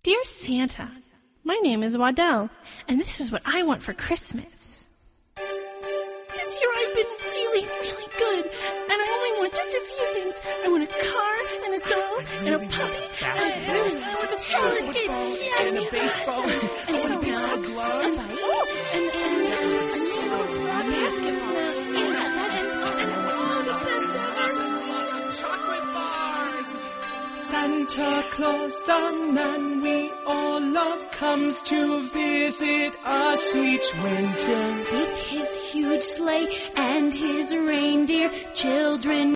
Dear Santa, my name is Waddell, and this is what I want for Christmas. This year I've been really, really good, and I only want just a few things. I want a car, and a doll, and a puppy, and I want some roller skates, and a baseball, and a baseball glove, and a basketball, chocolate bars. Santa Claus, the man we all love, comes to visit us each winter. With his huge sleigh and his reindeer, children